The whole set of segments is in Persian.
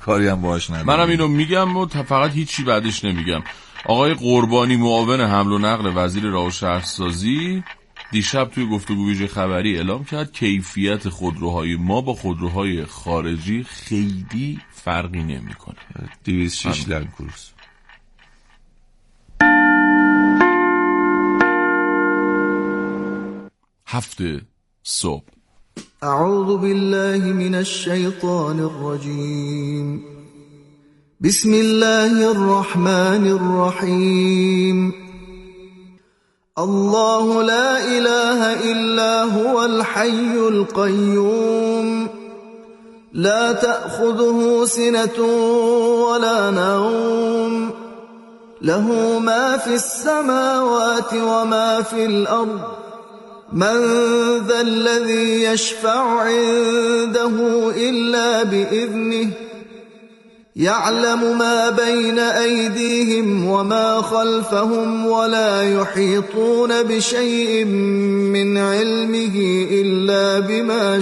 کاری هم باهاش نداریم. منم اینو میگم و فقط هیچی بعدش نمیگم. آقای قربانی معاون حمل و نقل وزیر راه و شهرسازی دیشب توی گفتگو ویژه خبری اعلام کرد کیفیت خودروهای ما با خودروهای خارجی خیلی فرقی نمیکنه. 206 لنکروز. هفته صبح. اعوذ بالله من الشیطان الرجیم. بسم الله الرحمن الرحیم. الله لا إله إلا هو الحي القيوم لا تأخذه سنة ولا نوم له ما في السماوات وما في الأرض من ذا الذي يشفع عنده إلا بإذنه يعلم ما بين أيديهم وما خلفهم ولا يحيطون بشيء من علمه إلا بما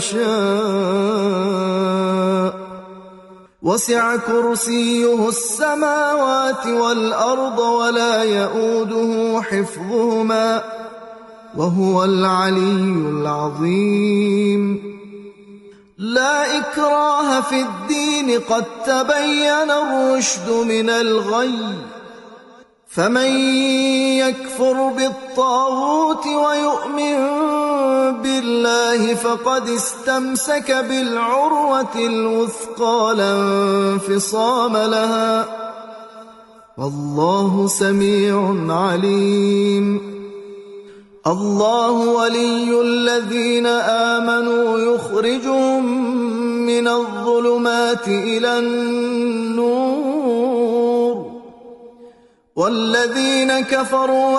شاء وسع كرسيه السماوات والأرض ولا يؤوده حفظهما وهو العلي العظيم. لا إكراه في الدين قد تبين الرشد من الغي فمن يكفر بالطاغوت ويؤمن بالله فقد استمسك بالعروة الوثقى لا انفصام لها والله سميع عليم. الله ولي الذين آمنوا يخرجهم من الظلمات إلى النور والذين كفروا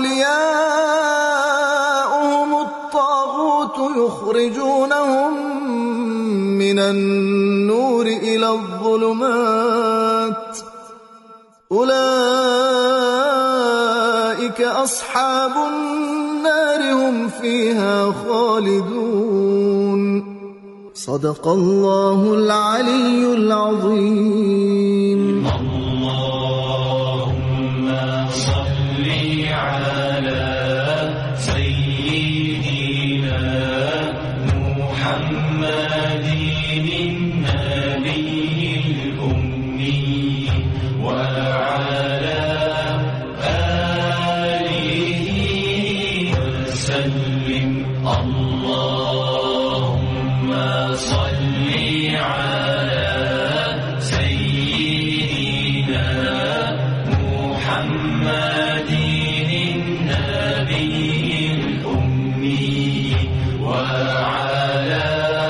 أولياؤهم الطاغوت يخرجونهم من النور إلى الظلمات أولئك أصحاب النار هم فيها خالدون. صدق الله العلي العظيم. اللهم صل على سيدنا محمد النبي الأمي وعلى اللهم صل على سيدنا محمد النبي الأمي وعلى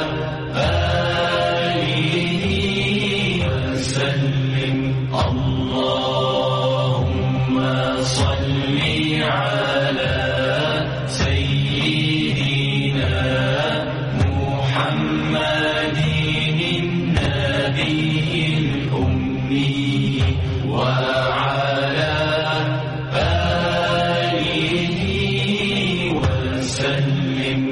آله وسلم. اللهم صل على سيدنا محمد النبي الأمي وعلى آله وسلم.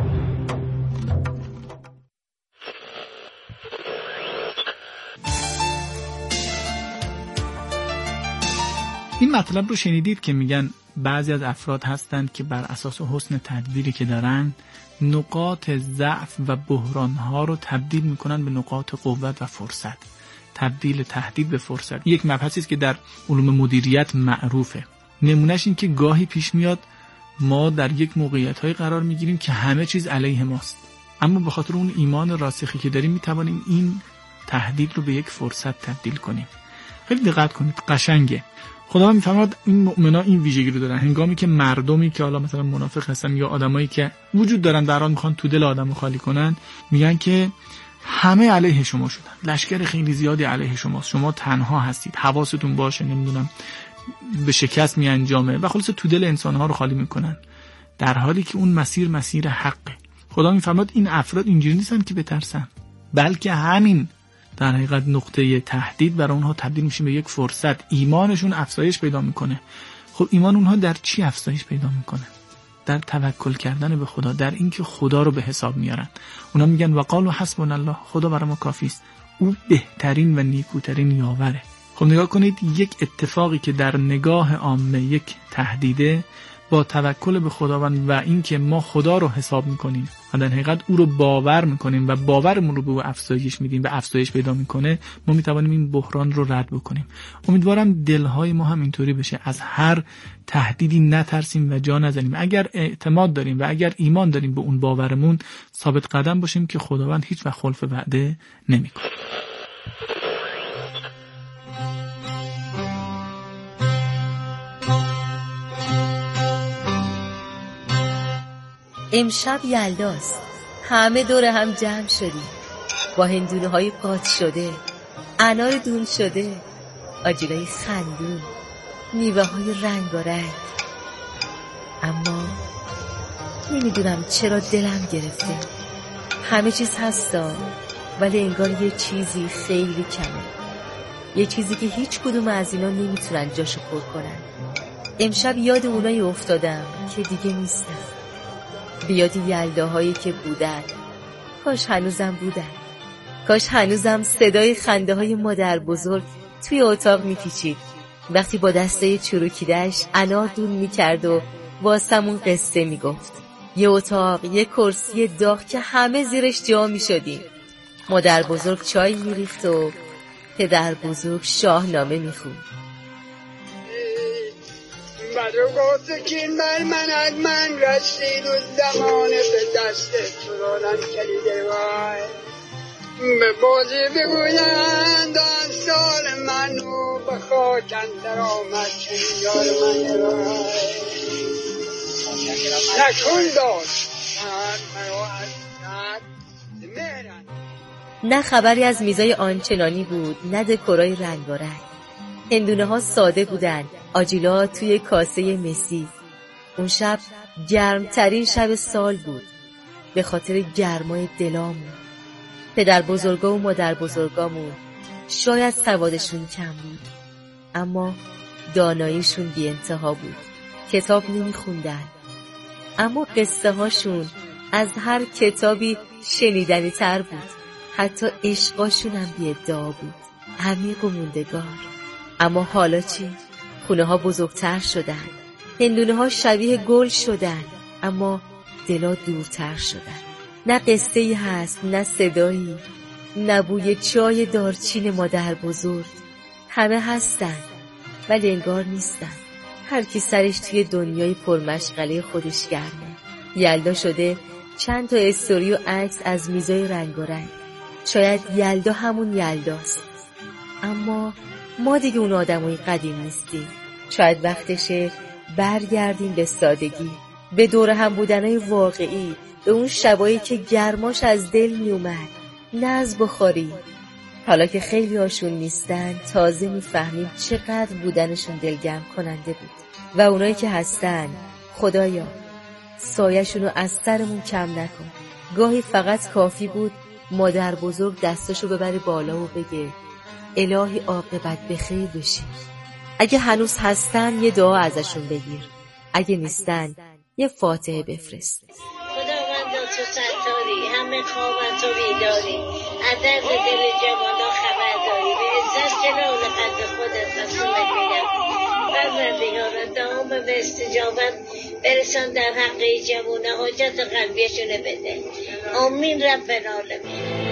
این مطلب رو شنیدید که میگن بعضی از افراد هستند که بر اساس حسن تدبیری که دارن نقاط ضعف و بحرانها رو تبدیل میکنن به نقاط قوت و فرصت. تبدیل تهدید به فرصت یک مبحثی است که در علوم مدیریت معروفه. نمونهش این که گاهی پیش میاد ما در یک موقعیت‌های قرار میگیریم که همه چیز علیه ماست، اما به خاطر اون ایمان راسخی که داریم میتوانیم این تهدید رو به یک فرصت تبدیل کنیم. خیلی دقت کنید، قشنگه. خدا میفرماد این مؤمنا این ویژگی رو دارن. هنگامی که مردمی که حالا مثلا منافق هستن یا آدمایی که وجود دارن در آن میخوان تو دل آدمو خالی کنن، میگن که همه علیه شما شدن، لشکر خیلی زیادی علیه شماست، شما تنها هستید، حواستون باشه، نمیدونم به شکست میانجامه و خلاص تو دل انسان‌ها رو خالی میکنن، در حالی که اون مسیر حقه. خدا میفرماد این افراد اینجوری نیستن که بترسن، بلکه همین در حقیقت نقطه تهدید برای اونها تبدیل میشه به یک فرصت. ایمانشون افزایش پیدا میکنه. خب ایمان اونها در چی افزایش پیدا میکنه؟ در توکل کردن به خدا، در اینکه خدا رو به حساب میارن. اونا میگن وقالوا حسبنا الله، خدا برای ما کافی است. او بهترین و نیکوترین یاوره. خب نگاه کنید، یک اتفاقی که در نگاه عامه یک تهدیده، با توکل به خداوند و اینکه ما خدا رو حساب میکنیم و در حقیقت او رو باور میکنیم و باورمون رو به او افزایش میدیم و افزایش پیدا میکنه، ما میتوانیم این بحران رو رد بکنیم. امیدوارم دلهای ما هم اینطوری بشه، از هر تهدیدی نترسیم و جا نزنیم. اگر اعتماد داریم و اگر ایمان داریم به اون باورمون، ثابت قدم باشیم که خداوند هیچ وقت خلف وعده نمیکنه. امشب یلداست، همه دور هم جمع شدیم، با هندونه های قاط شده، انار دون شده، آجیلای خندون، میوه های رنگارنگ. اما نمیدونم چرا دلم گرفته. همه چیز هستا، ولی انگار یه چیزی خیلی کمه، یه چیزی که هیچ کدوم از اینا نمیتونن جاشو پر کنن. امشب یاد اونایی افتادم که دیگه نیستن، بیاد یلداهایی که بودن. کاش هنوزم بودن، کاش هنوزم صدای خنده های مادر بزرگ توی اتاق میپیچید وقتی با دسته چروکیده‌اش انار دون میکرد و واسمون قصه میگفت. یه اتاق، یه کرسی داغ که همه زیرش جا میشدیم. مادر بزرگ چای میریخت و پدر بزرگ شاهنامه میخوند. بدو گفت که من از من رسید و زمان به دست ترانم کلیده وای به بازی بگویند آن سال منو به خاک اندر آمد که یار من وای نکن داشت منو از مهرن. نه خبری از میزای آنچنانی بود، نه دکورای رنگارنگ. هندونه ها ساده بودن، آجیلا توی کاسه مسی. اون شب گرمترین شب سال بود، به خاطر گرمای دلامون. پدر بزرگا و مادر بزرگامون شاید سوادشون کم بود، اما داناییشون بی انتها بود. کتاب نمیخوندن، اما قصه هاشون از هر کتابی شنیدنی تر بود. حتی عشقاشون هم بی ادعا بود، عمیق و موندگار. اما حالا چی؟ خونه ها بزرگتر شدن، هندونه ها شبیه گل شدن، اما دلا دورتر شدن. نه قصه‌ای هست، نه صدایی، نه بوی چای دارچین مادر بزرگ. همه هستن ولی انگار نیستن. هر کی سرش توی دنیای پرمشغله خودش گرمه. یلدا شده چند تا استوری و عکس از میزای رنگارنگ. شاید یلدا همون یلداست، اما ما دیگه اون آدمای قدیم نیستیم. شاید وقتشه برگردیم به سادگی، به دور هم بودنای واقعی، به اون شبایی که گرماش از دل می اومد، نه از بخاری. حالا که خیلی هاشون نیستن، تازه میفهمیم چقدر بودنشون دلگرم کننده بود. و اونایی که هستن، خدایا سایه‌شونو از سرمون کم نکن. گاهی فقط کافی بود مادر بزرگ دستشو ببره بالا و بگه الهی عاقبت بخیر بشی. اگه هنوز هستن یه دعا ازشون بگیر، اگه نیستن یه فاتحه بفرست. خداوند تو ستاری، همه خواب تو بیداری، عدد دل جوانا خبر داری، به عزت جلال قدر خودت رسولت میدم. پروردگارا دام به استجابت برسان در حق جوانه، حاجت قلبیشونه بده. آمین رب العالمین.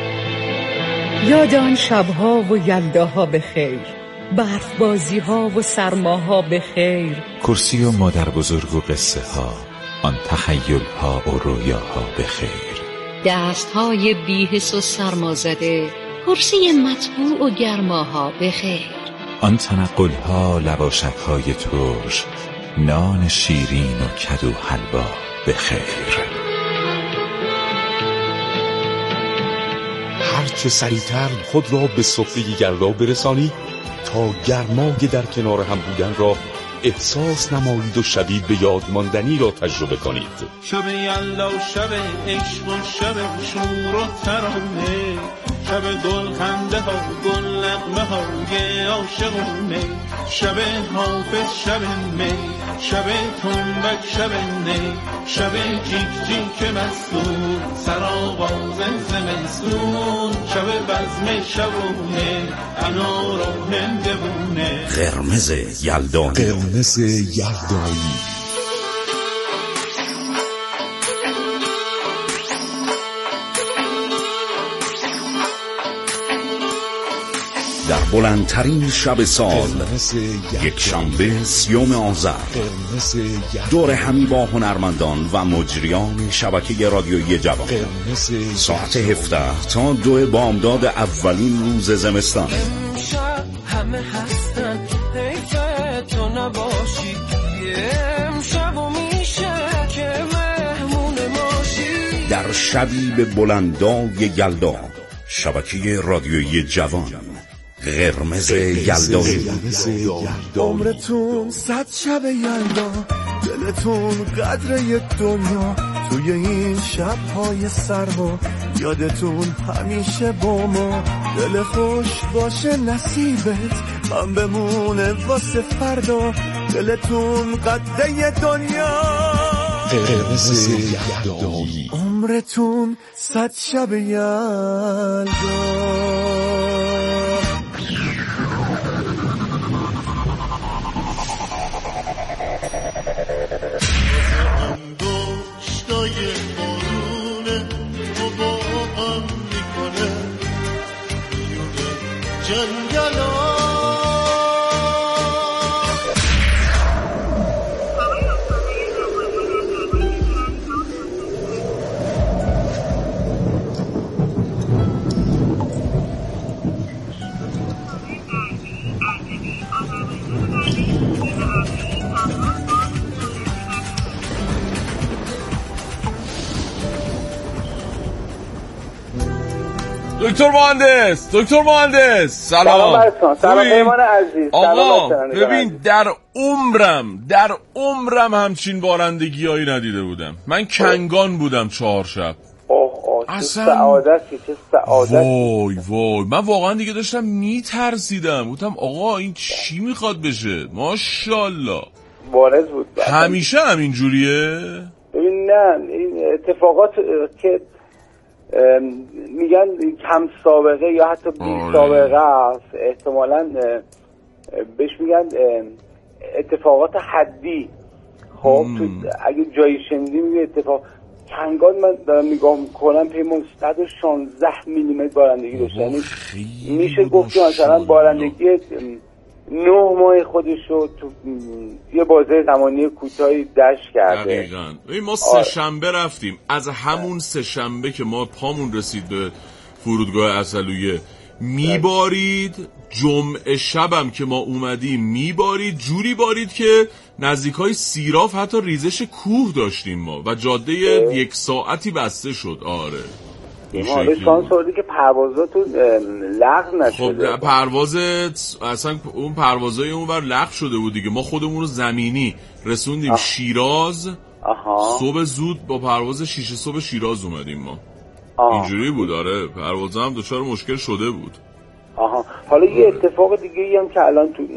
یاد آن شبها و یلداها به خیر، برف بازی ها و سرماها به خیر، کرسی و مادر بزرگ و قصه ها، آن تخیل ها و رویاها به خیر. دست های بی‌حس و سرمازده، کرسی مطبوع و گرماها به خیر. آن تنقل ها، لواشک های ترش، نان شیرین و کدو حلوا به خیر. هرچه سریعتر خود را به سفره یلدا برسانید تا گرمای در کنار هم بودن را احساس نمایید و شبیه به یادماندنی را تجربه کنید. شب یلدا، شب عشق و شب شور و ترانه، شب گل خنده ها گل نغمه های عاشقونه، شب حافظ شب می، شب تنبک شب نی، شب جیک جیک مستون، سرآواز زمستون، شب بزم شبونه، انار و هندوونه. قرمز یلدانی، قرمز یلدانی. در بلندترین شب سال، یک شنبه 30 آذر، دور همی با هنرمندان و مجریان شبکه رادیویی جوان، ساعت 17 تا 2 بامداد اولین روز زمستان. امشب همه هستن حیف تو نباشی، امشب و میشه که مهمون ماشی. در شبی به بلندای یلدا، شبکه رادیویی جوان، قرمز یلدانی. عمرتون 100 شب یلدا، دلتون قدر یک دنیا، توی این شب‌های سرما یادتون همیشه با ما. دل خوش باشه نصیبت هم بمونه واسه فردا، دلتون قدر یک دنیا. قرمز یلدانی. عمرتون 100 شب یلدا. دکتر مهندس سلام. سلام پیمان عزیز. آقا ببین در عمرم همچین بارندگیایی ندیده بودم. من کنگان بودم 4 شب. اصلا سعادتی. وای من واقعا دیگه داشتم میترسیدم. گفتم آقا این چی میخواد بشه؟ ماشاءالله بارز بود. همیشه همین جوریه؟ ببین نه، این اتفاقات که میگن کم سابقه یا حتی بی سابقه است، احتمالاً بهش میگن اتفاقات حدی. خب تو اگه جایی شنیدی میگه اتفاق کنگان، من دارم نگاه میکنم پیمان 116 میلیمتر بارندگی داشته. یعنی میشه گفت که مثلا بارندگی 9 ماه خودشو تو یه بازه زمانی کوتاهی دشت کرده. دقیقاً. ما 3 شنبه رفتیم، از همون 3 شنبه که ما پامون رسید به فرودگاه عسلویه میبارید، جمعه شبم که ما اومدیم میبارید، جوری بارید که نزدیکای سیراف حتی ریزش کوه داشتیم ما و جاده 1 ساعتی بسته شد. آره حالا شانس آوردی که پروازاتون لغو نشده. خب پرواز اصلا اون پروازای اونور لغو شده بود دیگه. ما خودمون رو زمینی رسوندیم شیراز. صبح زود با پرواز 6 صبح شیراز اومدیم ما. اینجوری بود. آره پرواز هم دچار مشکل شده بود. حالا یه اتفاق دیگه ای هم که الان تو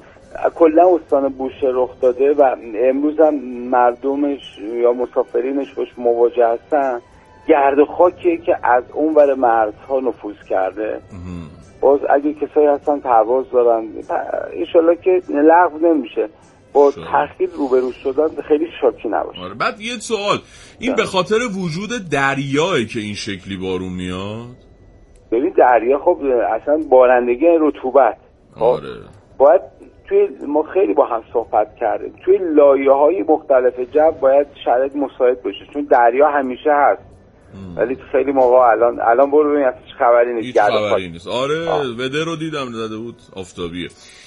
کلا استان بوشهر رخ داده و امروز هم مردمش یا مسافرینش باش مواجه هستن، گرد و خاکیه که از اون ور مرزها نفوذ کرده. باز اگه کسایی هستن پرواز دارن انشالله که لغو نمیشه، با تخریب روبرو شدن خیلی شاکی نباشه. آره. بعد یه سوال، این به خاطر وجود دریاه که این شکلی بارون میاد؟ ببین دریا خب اصلا بارندگی رطوبت. آره. باید توی ما خیلی با هم صحبت کردیم، توی لایه‌های مختلف جو باید شرایط مساعد باشه، چون دریا همیشه هست. ولی خیلی موقع الان برو ببین هیچ خبری نیست. خبری نیست. آره وده رو دیدم زده بود آفتابیه.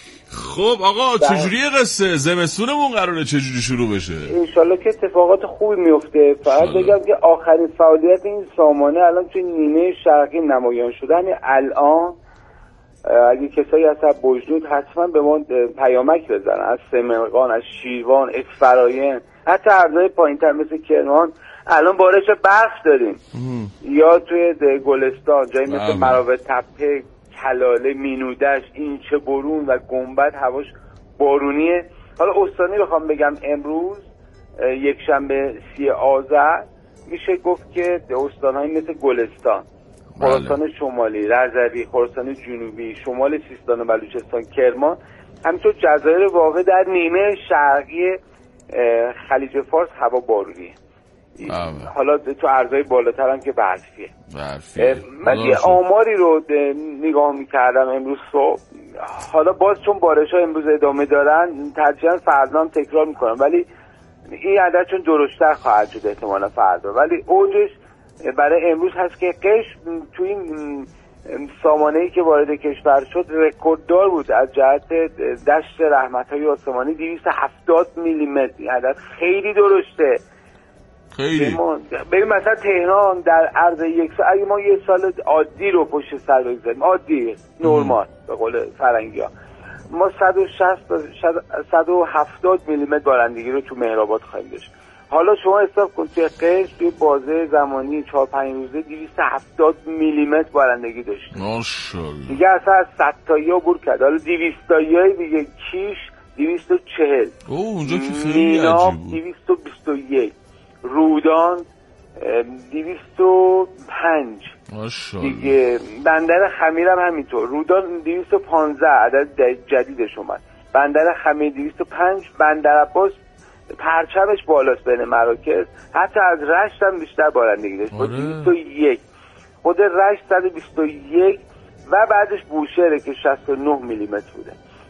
خب آقا چجوریه قصه؟ زمستونمون قراره چجوری شروع بشه؟ انشالله که اتفاقات خوبی میفته. فقط بگم که آخرین فعالیت این سامانه الان توی نیمه شرقی نمایان شده. همین الان اگه کسایی هست از بجنود حتما به ما پیامک بزنن، از سمرقان، از شیروان، اسفراین، حتی ارزای پایین‌تر مثل کرمان الان بارش برف داریم. یا توی گلستان جایی مثل مراوه تپه، کلاله، مینودش، اینچه برون و گنبد هواش بارونیه. حالا استانی بخوام بگم امروز یک شنبه 30 آذر میشه گفت که استان‌های مثل گلستان، خراسان شمالی، رضوی، خراسان جنوبی، شمال سیستان و بلوچستان، کرمان، همینطور جزایر واقع در نیمه شرقی خلیج فارس هوا بارونیه. حالا تو ارزهای بالاتر هم که برفیه. من یه آماری رو نگاه میکردم امروز صبح، حالا باز چون بارش ها امروز ادامه دارن ترجیحاً فردا هم تکرار میکنم، ولی این عدد چون درشتر خواهد شد احتمالا فردا، ولی اوجش برای امروز هست که قش تو این سامانه‌ای که وارد کشور شد رکورددار بود از جهت دشت رحمت‌های آسمانی، 270 میلیمتر. این عدد خیلی درشته. خیلی. ببین مثلا تهران در عرض یک سال، اگه ما یه سال عادی رو پشت سر بگذاریم، عادی نورمال به قول فرنگی‌ها، ما 170 میلیمتر بارندگی رو تو مهرآباد خواهیم داشت. حالا شما حساب کن توی قش توی بازه زمانی 4-5 روزه 270 میلیمتر بارندگی داشت. ماشاءالله. دیگه اصلا از 100 تایی ها عبور کرد. حالا 200 تایی دیگه کیش 240. اونجا که خیلی عجیب بود. 221. رودان 205. ماشاءالله. دیگه بندر خمیر هم همینطور. رودان 215 عدد جدیدش اومد. بندر خمیر 205. بندر عباس پرچمش بالاست بین مراکز، حتی از رشت هم بیشتر بارندگی داشت. 201. خود رشت 121 و بعدش بوشهره که 69 میلیمتر بوده.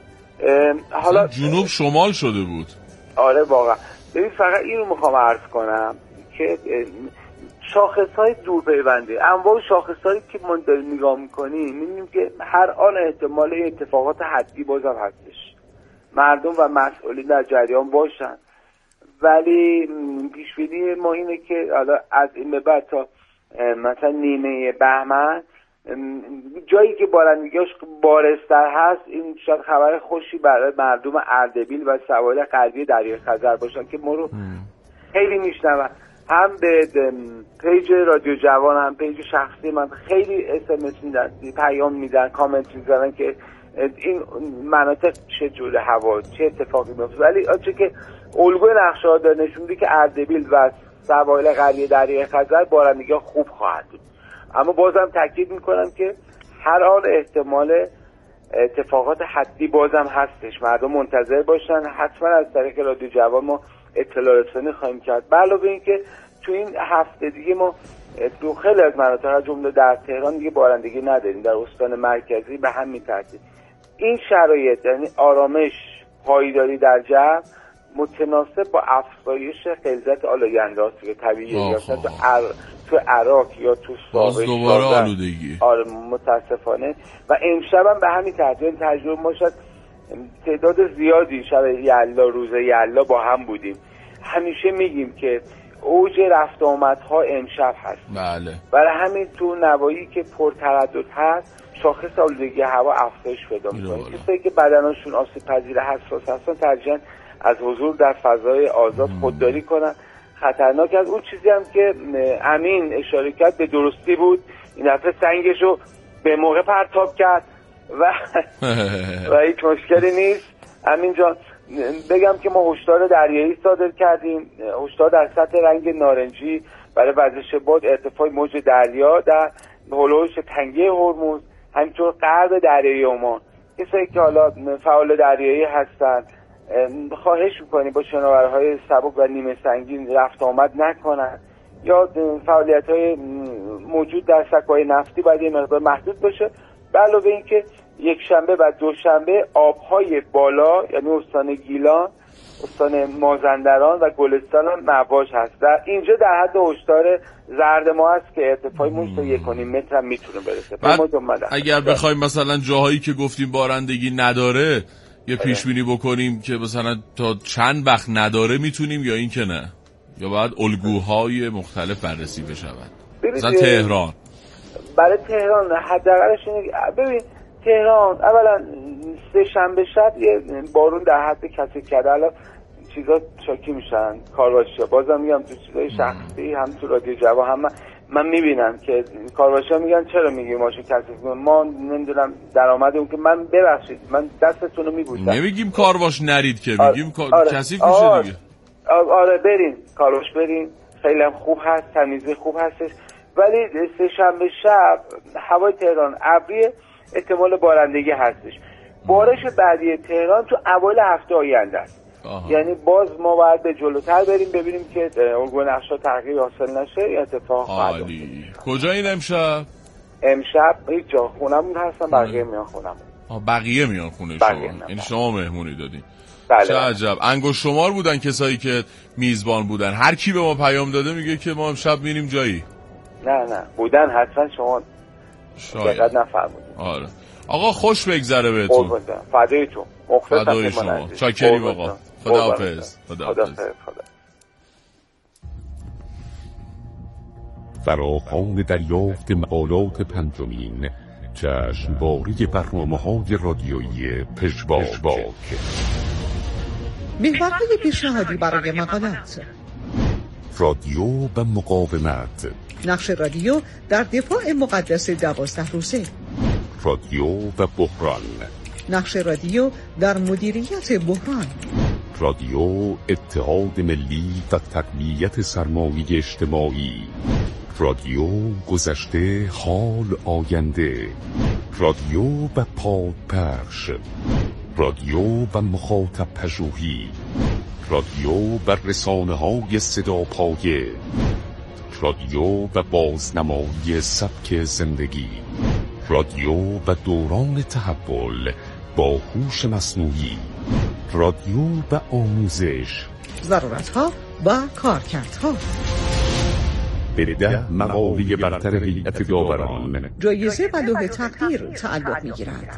حالا جنوب شمال شده بود. آره واقعا. ببین فقط اینو میخوام عرض کنم که شاخص‌های دورپیونده، انواع شاخص‌هایی که ما داریم نگاه می‌کنیم می‌بینیم که هر آن احتمال اتفاقات حدی بازم هستش، مردم و مسئولین در جریان باشن. ولی پیش‌بینی ما اینه که حالا از این به بعد تا مثلا نیمه بهمن جایی که بارندگیاش بارستر هست، این شاید خبر خوشی برای مردم اردبیل و سواحل غربی دریای خزر باشن که ما رو خیلی میشنون. هم به پیج رادیو جوان هم پیج شخصی من خیلی SMS میدن، پیام میدن، کامنت میذارن که این مناطق چه جوره هوا، چه اتفاقی میفته. ولی آنچه که الگوی نقشه ها داره نشون میده که اردبیل و سواحل غربی دریای خزر بارندگی خوب خواهد بود. اما بازم تاکید میکنم که هر آن احتمال اتفاقات حدی بازم هستش، مردم منتظر باشن. حتما از طریق رادیو جوان ما اطلاع رسانی خواهیم کرد. علاوه این که تو این هفته دیگه ما تو خیلی از مناطق از جمله در تهران دیگه بارندگی نداریم، در استان مرکزی به همین ترتیب. این شرایط یعنی آرامش، پایداری در جو متناسب با افزایش غلظت آلودگی‌هاست که طبیعیه، یا تو عراق یا تو باز دوباره آلودگی. آره متاسفانه. و امشب هم به همین ترتیب تجربه ما شد تعداد زیادی شب یلدا، روز یلدا با هم بودیم. همیشه میگیم که اوج رفت آمدها امشب هست. بله. برای همین تو نواحی که پرتردد هست شاخص آلودگی هوا افزایش پیدا می‌کنه. کسایی که بدنشون آسیب پذیر حساس هستن ترجیحاً از حضور در فضای آزاد خودداری کنن. خطرناک از اون چیزی هم که امین اشاره کرد به درستی بود، این دفعه سنگشو به موقع پرتاب کرد و هیچ مشکلی نیست. امین جان بگم که ما هشدار دریایی صادر کردیم، هشدار در سطح رنگ نارنجی برای وزش باد، ارتفاع موج دریا در هولوش تنگه هرمز، همینطور غرب دریای عمان. کسایی که حالا فعال دریایی هستن خواهش میکنیم با شناورهای سبک و نیمه سنگین رفت آمد نکنن، یا فعالیت‌های موجود در سکوهای نفتی باید یه مقدار محدود باشه. به علاوه این که یک شنبه و دوشنبه آبهای بالا یعنی استان گیلان، استان مازندران و گلستان هم مواج هست. در اینجا در حد هشدار زرد ما هست که ارتفاع موج تا 1.5 متر هم میتونه برسه. اگر بخوایم مثلا جاهایی که گفتیم بارندگی نداره یه پیش بینی بکنیم که مثلا تا چند وقت نداره میتونیم، یا این که نه، یا باید الگوهای مختلف بررسی بشود؟ مثلا تهران، برای تهران حداقلش اینه. ببین تهران اولا سه شنبه شب یه بارون در حد کثیف کرده. الان چیزا شاکی میشن کارواشیا، بازم میگم تو چیزای شخصی هم تو رادیو جوان هم من میبینم که کارواشیا میگن چرا میگی ماشین کثیف کنیم، ما نمیدونم درآمد اون که من ببخشید من دستتون رو میبوسم. نمیگیم کارواش نرید که میگیم کثیف میشه دیگه. آره برین کارواش برین، خیلی هم خوب هست، تمیزی خوب هستش. ولی سه شنبه شب هوای تهران ابری، احتمال بارندگی هستش. بارش بعدی تهران تو اوایل هفته آینده است. یعنی باز ما باید به جلوتر بریم ببینیم که الگوی نقشا تغییر حاصل نشه یا اتفاق خواهد افتاد. کجا این امشب؟ امشب هیچ جا، خونمون هستم، بقیه میان خونمون. بقیه میان خونه شما؟ این شما مهمونی دادین؟ بله. چه عجب. انگشت شمار بودن کسایی که میزبان بودن. هر کی به ما پیام داده میگه که ما امشب میریم جایی. نه بودن، حتما شما دقت نفرمودید. آره آقا خوش بگذره بهتون. فدایتون. فدای شما. چاکریم آقا. خداحافظ. فراخوان دریافت مقالات پنجمین جشنواره برنامه‌های رادیویی پژواک. محورهای پیشنهادی برای مقالات: رادیو و مقاومت، نقش رادیو در دفاع مقدس 12 روزه، رادیو و بحران، نقش رادیو در مدیریت بحران، رادیو اتحاد ملی و تقویت سرمایه اجتماعی، رادیو گذشته حال آینده، رادیو و پادپخش، رادیو و مخاطب پژوهی، رادیو و رسانه‌های صداپایه، رادیو و بازنمایی سبک زندگی، رادیو و دوران تحول با هوش مصنوعی، رادیو و آموزش، ضرورت‌ها و کارکردها. به 10 مقاله برتر هیئت داوران جایزه و لوح تقدیر تعلق می‌گیرد.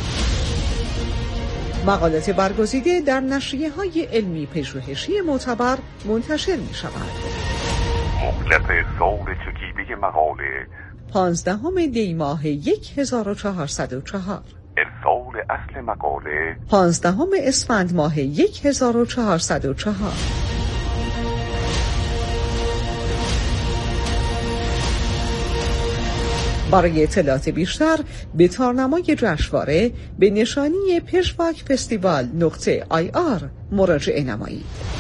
مقالات برگزیده در نشریه‌های علمی پژوهشی معتبر منتشر می‌شود. مهلت سال چکیده مقاله 15 دی ماه 1404. ارسال اصل مقاله 15 اسفند ماه 1404. برای اطلاعات بیشتر به تارنمای جشنواره به نشانی پژواک فستیوال .ir مراجعه نمایید.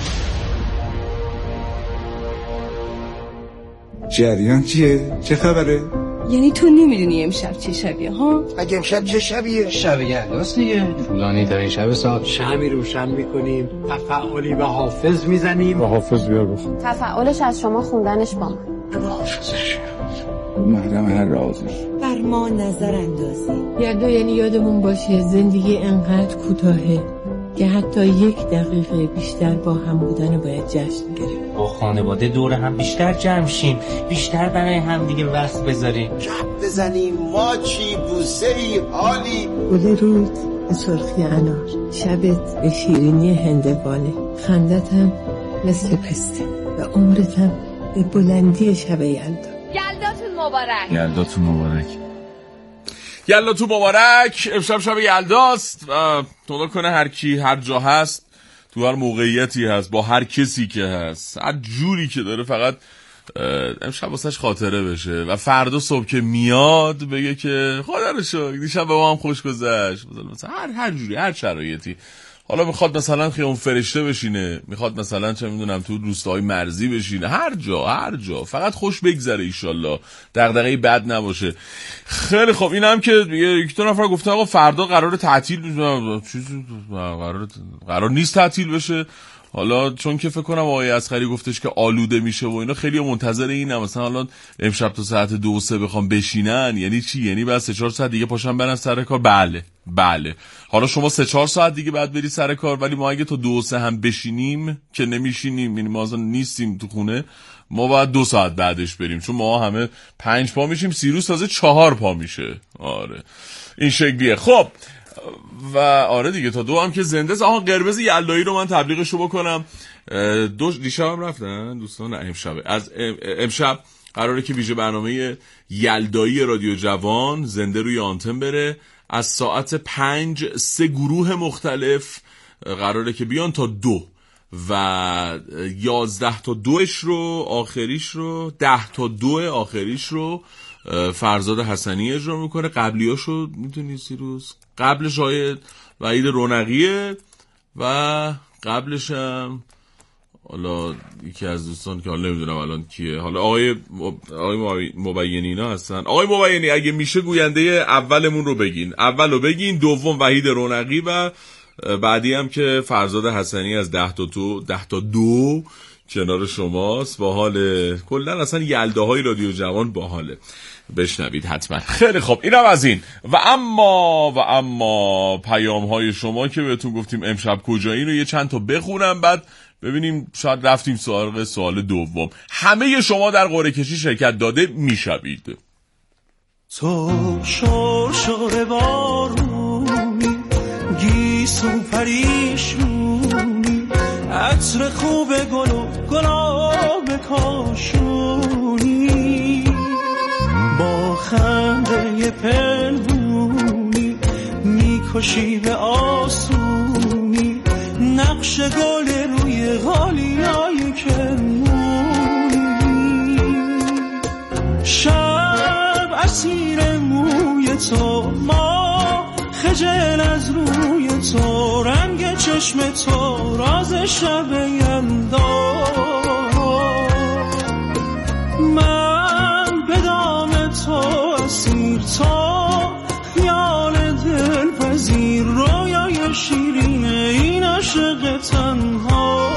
جریان چیه؟ چه خبره؟ یعنی تو نمیدونی امشب چه شبیه ها؟ اگه امشب چه شبیه؟ شب یلداست دیگه. طولانی ترین شب سال. شمی روشن میکنیم، تفعالی به حافظ میزنیم. به حافظ بیار بخون. تفعالش از شما خوندنش با من. به حافظش محرم هر رازش. بر ما نظر اندازی. یلدا یعنی یادمون باشه زندگی انقدر کوتاهه که حتی 1 دقیقه بیشتر با هم بودن باید جشن گرفت. با خانواده دور هم بیشتر جمع شیم، بیشتر برای هم دیگه وقت بذاریم، گپ بزنیم، ماچی بوسه‌ای حالی. گل رود به سرخی انار، شبت به شیرینی هندواله، خندتم مثل پسته و عمرتم به بلندی شب یلدا. یلداتون مبارک. یلداتون مبارک. یلداتون مبارک. امشب شب یلداست و خدا کنه هر کی هر جا هست، تو هر موقعیتی هست، با هر کسی که هست، هر جوری که داره، فقط امشب واسش خاطره بشه و فردا صبح که میاد بگه که خدا رو شکر دیشب به ما هم خوش گذشت. مثلا هر جوری، هر شرایطی. حالا میخواد مثلا خیام فرشته بشینه، میخواد مثلا چه میدونم تو روستاهای مرزی بشینه، هر جا فقط خوش بگذره ایشالله، دغدغه‌ای بد نباشه. خیلی خب، این هم که یک دو نفر گفتن آقا فردا قرار تعطیل قرار نیست تعطیل بشه. حالا چون که فکر کنم آقای اصغری گفتش که آلوده میشه و اینا، خیلی منتظر اینم مثلا حالا امشب تا ساعت 2 3 بخوام بشینن، یعنی چی؟ یعنی بعد 3 4 ساعت دیگه پاشم برن سر کار؟ بله. حالا شما 3 4 ساعت دیگه بعد بری سر کار، ولی ما اگه تا 2 3 هم بشینیم که نمیشینیم، یعنی ما اصلا نیستیم تو خونه، ما باید 2 ساعت بعدش بریم، چون ما همه 5 پا میشیم، سیروس تازه 4 پا میشه. آره این شکلیه. خب و آره دیگه تا 2 هم که زنده است. آها، قرمز یلدایی رو من تبلیغشو بکنم. دیشب هم رفتن دوستان، امشب قراره که ویژه برنامه یلدایی رادیو جوان زنده روی آنتن بره. از ساعت 5 3 گروه مختلف قراره که بیان تا 2 و 11 تا 2 رو آخریش رو 10 تا 2 آخریش رو فرزاد حسنی اجرا میکنه. قبلیاشو میتونی سیروس قبلش های وحید رونقیه و قبلش هم حالا یکی از دوستان که حالا نمیدونم الان کیه، حالا آقای مبینینا هستن. آقای مبینی اگه میشه گوینده اولمون رو بگین، اولو بگین، دوم وحید رونقی و بعدی هم که فرزاد حسنی از 10 تا 2 کنار شماست. باحاله، کلا اصلا یلداهای رادیو جوان باحاله، بشنوید حتما. خیلی خب، اینم از این. و اما پیام های شما که بهتون گفتیم امشب کجایی رو یه چند تا بخونم، بعد ببینیم شاید رفتیم سوال دوم. همه شما در قرعه کشی شرکت داده میشوید. تو شور بارونی، گیسو پریشونی، عطر خوب گل و گلاب کاشونی، با خنده پنهونی میکشی به آسونی، نقش گل روی غالیای کرمونی، شب اسیر موی تو، ما خجل از روی تو، رنگ چشم تو راز شب یلدا، من به دام تو اسیر، تو خیال دلپذیر، رویای شیرین این عاشق تنها،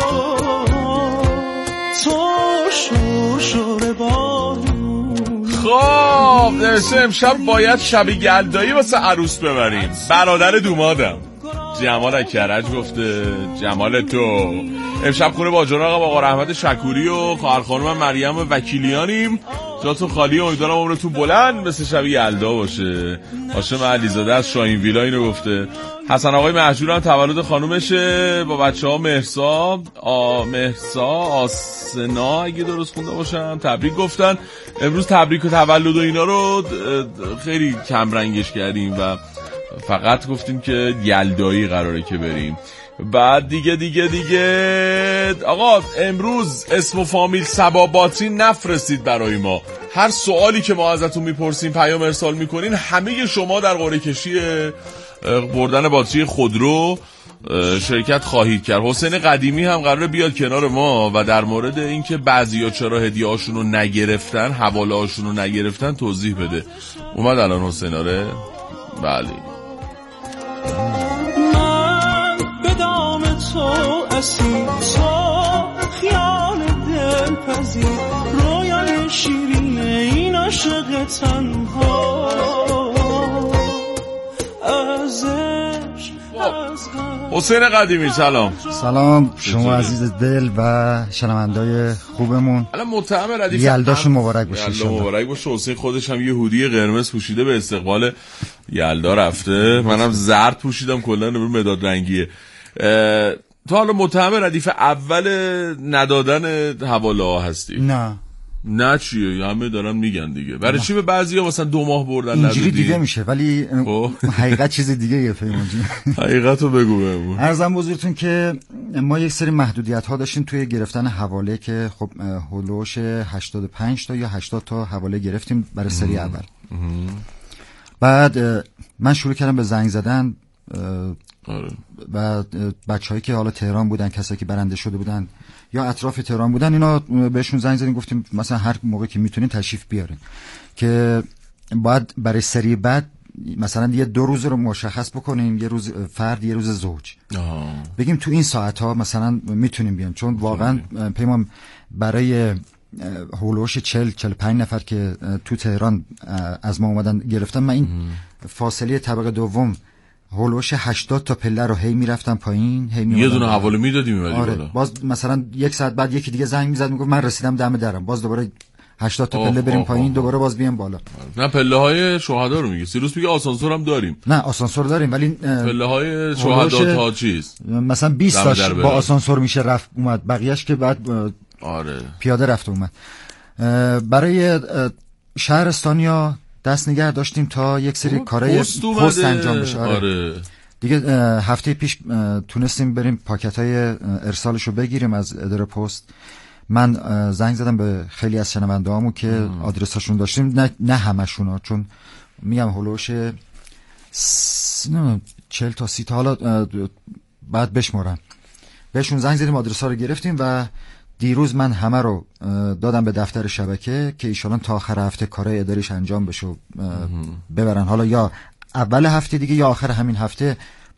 تو شور بارون. خب درسته امشب باید شب گلدایی واسه عروس ببریم. برادر دومادم جمال کرج گفته جمال تو امشب خونه با جناب آقا رحمت شکوری و خواهر خانم مریم وکیلیانیم، جاتون خالی، امیدوارم عمرتون بلند مثل شب یلدا باشه. هاشم علیزاده از شاهین ویلا اینو گفته. حسن آقای مهجور هم تولد خانومشه با بچه‌ها مهرسا آسنا اگه درست خونده باشم تبریک گفتن. امروز تبریک و تولد و اینا رو خیلی کم رنگش کردیم و فقط گفتیم که یلدایی قراره که بریم. بعد دیگه آقا امروز اسم و فامیل سبا باتری نفرستید برای ما. هر سوالی که ما ازتون میپرسیم پیام ارسال میکنین، همه شما در قرعه کشی بردن باتری خودرو شرکت خواهید کرد. حسین قدیمی هم قراره بیاد کنار ما و در مورد اینکه بعضیا چرا هدیه‌هاشون رو نگرفتن، حواله‌هاشون رو نگرفتن توضیح بده. اومد الان حسین؟ آره بله. تو اسیر، تو خیال دلپذیر، رویای شیرین این عاشق تنها، حسین قدیمی سلام. سلام شما عزیز دل و شنوندای خوبمون. الان متهم ردیف یلداشون مبارک باشه. یلدا مبارک باشه. حسین خودش هم یه هودی قرمز پوشیده به استقبال یلدا رفته، منم زرد پوشیدم، کلا مداد رنگیه. تو حالا متهم ردیف اول ندادن حواله ها هستی؟ نه چیه؟ همه دارن میگن دیگه. برای چی به بعضیا مثلا 2 ماه بردن ندادی؟ اینجوری دیگه میشه ولی حقیقت چیز دیگه یه پیمان جون. حقیقتو بگو بهمون. عرضم بزرگتون که ما یک سری محدودیت ها داشتیم توی گرفتن حواله که خب هولوش 85 تا یا 80 تا حواله گرفتیم برای سری اول. بعد من شروع کردم به زنگ زدن و بچه‌هایی که حالا تهران بودن، کسایی که برنده شده بودن یا اطراف تهران بودن، اینا بهشون زنگ زدیم گفتیم مثلا هر موقع که میتونین تشریف بیارین که باید برای سری بعد مثلا یه 2 روز رو مشخص بکنیم، یه روز فرد یه روز زوج، بگیم تو این ساعت ها مثلا میتونیم بیان، چون واقعا پیمان برای هولوش 40-45 نفر که تو تهران از ما اومدن گرفتن، من این فاصله طبقه دوم هولوش 80 تا پله رو هی میرفتم پایین، هی یه دونه حواله میدادی میمدی بالا. باز مثلا 1 ساعت بعد یکی دیگه زنگ میزد میگفت من رسیدم دم درم، باز دوباره 80 تا پله بریم پایین، دوباره باز بیام بالا. نه پله های شهدا رو میگه. سیروس میگه آسانسور هم داریم. نه آسانسور داریم ولی پله های شهدا تا چیز مثلا 20 تاش با آسانسور میشه رفت اومد، بقیه‌اش که بعد پیاده رفت اومد. برای شهرستانیا دست نگه داشتیم تا یک سری کارهای پست انجام بشه. آره. دیگه هفته پیش تونستیم بریم پاکت‌های ارسالشو بگیریم از اداره پست. من زنگ زدم به خیلی از شنونده‌هامون که آدرساشون داشتیم، نه همشون، چون میگم هولوش 40 تا 30 تا، حالا بعد بشمارم. بهشون زنگ زدیم، آدرس‌ها رو گرفتیم و دیروز من همه رو دادم به دفتر شبکه که ایشالا تا آخر هفته کارهای اداریش انجام بشه و ببرن. حالا یا اول هفته دیگه یا آخر همین هفته